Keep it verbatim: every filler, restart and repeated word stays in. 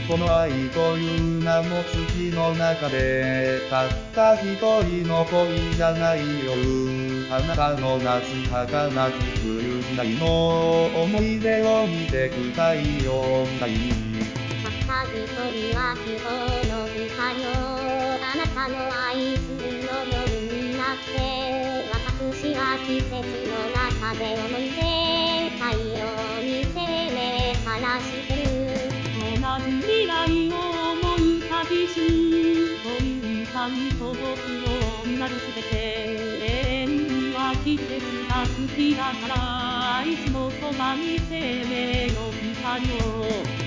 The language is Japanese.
この愛という名の月の中で、たった一人の恋じゃない夜。あなたの夏儚き冬時代の思い出を見てく太陽みたいに。 たった一人は希望の光よ。あなたの愛するの夜になって、私は季節の中で思い出太陽に生命話してる。 同じ未来を思うたびし、恋に感と僕のなるすべて。永遠には季節が好きだから、いつもそばに生命の光を。